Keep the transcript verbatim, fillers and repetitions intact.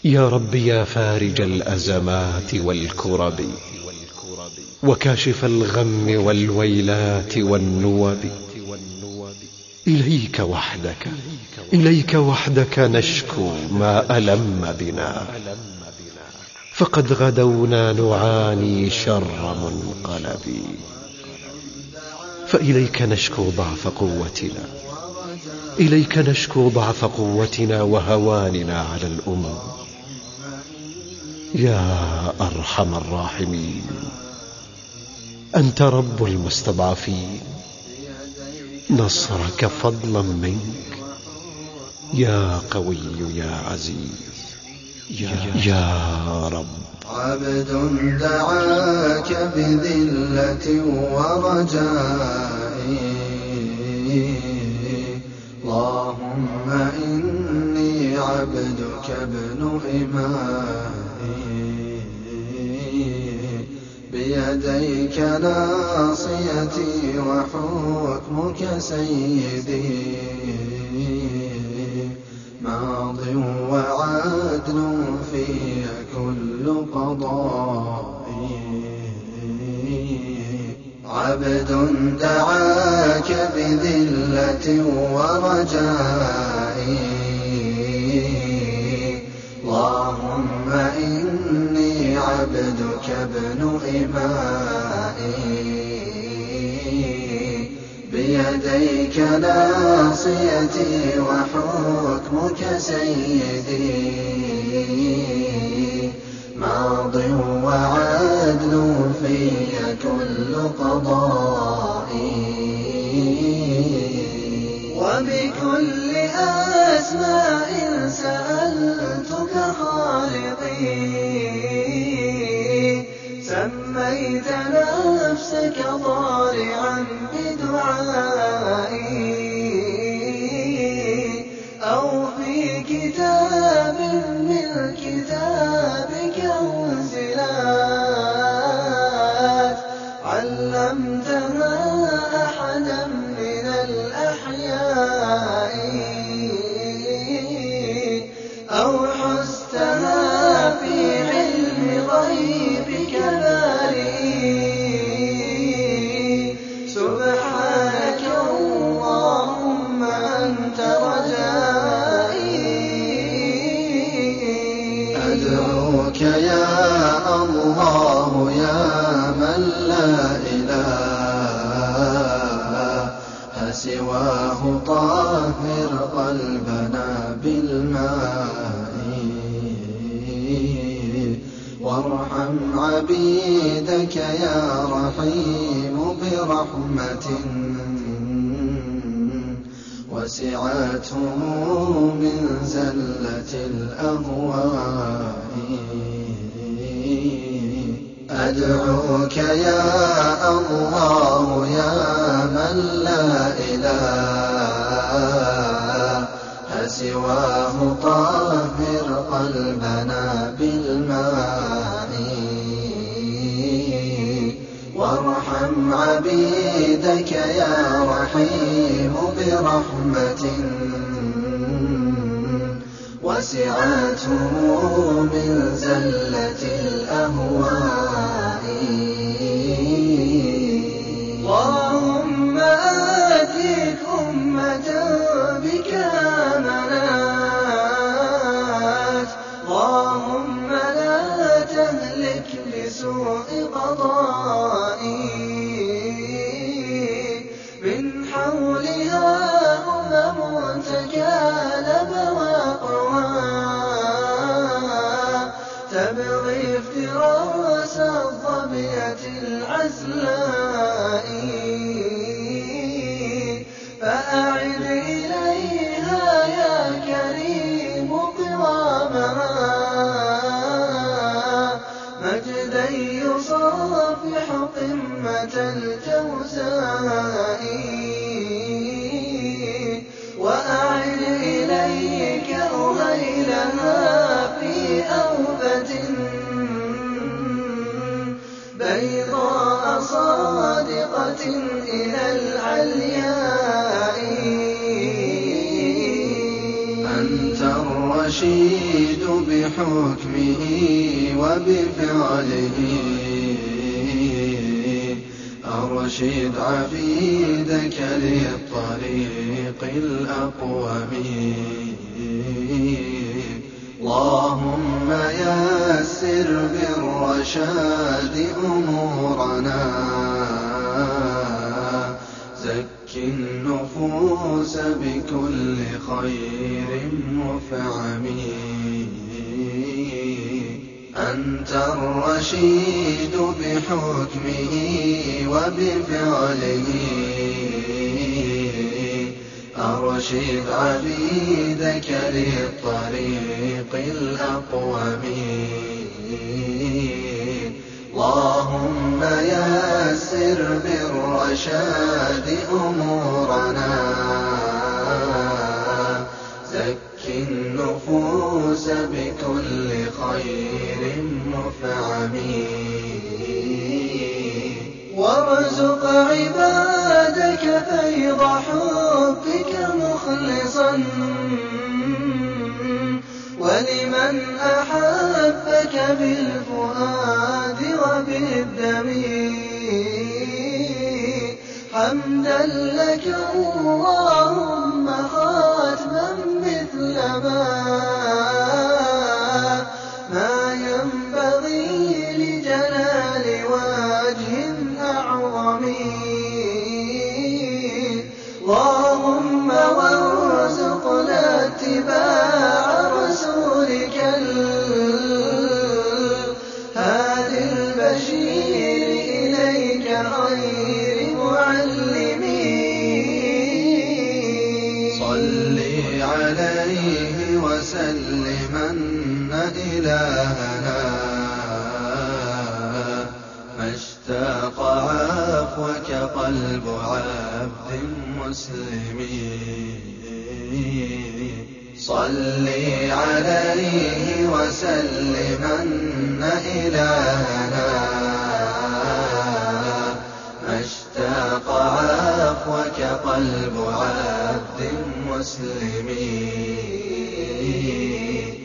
يا رب يا فارج الأزمات والكرب وكاشف الغم والويلات والنوب، إليك وحدك إليك وحدك نشكو ما ألم بنا، فقد غدونا نعاني شر منقلب. فإليك نشكو ضعف قوتنا إليك نشكو ضعف قوتنا وهواننا على الأمم. يا أرحم الراحمين، أنت رب المستضعفين، نصرك فضلا منك يا قوي يا عزيز يا, يا رب. عبد دعاك بذلة ورجاء، اللهم إني عبدك ابن إمائي، بيديك ناصيتي وحكمك سيدي، ماض وعدل في كل قضائي. عبد دعاك بذلة ورجائي، اللهم إني عبدك ابن إمائي، بيديك ناصيتي وحكمك سيدي، ماض وعدل في كل قضائي. وبكل أسماء سألتك خالقي، سميت نفسك ضارعا بدعائي، أو في كتاب من كتابك أنزلت، علمتها أحدا من الأحياء، أو حزتها في علم غيبك بارئي. سبحانك اللهم أنت رجائي. أدعوك يا الله يا من لا إله سواه، طهر قلبنا بالماء، وارحم عبيدك يا رحيم برحمة وسعتهم من زلة الأهواء. أدعوك يا الله يا من لا إله سواه، طهر قلبنا بالماء، وارحم عبيدك يا رحيم برحمة وسعتهم من زلة الأهواء. اللهم آتيك أمة بك آمنت، اللهم لا تهلك بسوء قضائي، من حولها أمم تكالب تبغي افتراس الظبية العزلاء، فأعد إليها يا كريم قوامها، مجدا يصافح قمة الجوزاء، وأعد إليك أهيلها في أوبة بيضاء صافية الرشيد بحكمه وبفعله، أرشد عبيدك للطريق الأقوم. اللهم يسر بالرشاد أمورنا، زك النفوس بكل خير مفعم. أنت الرشيد بحكمه وبفعله، أرشد عبيدك للطريق الأقوم. اللهم يسر بالرشاد أمورنا، زك النفوس بكل خير مفعم. وارزق عبادك فيض حبك مخلصا، ولمن أحبك بالفؤاد وبالدم. حمدا لك اللهم خاتما مثل ما ما ينبغي لجلال وجه أعظم. اللهم وارزقنا اتباع رسولك الهادي البشير إليك خير معلمين. صل عليه وسلمن إلهنا، ما اشتاق عفوك قلب عبد مسلم. صل عليه وسلمن إلهنا، ما اشتاق عفوك قلب عبد مسلم.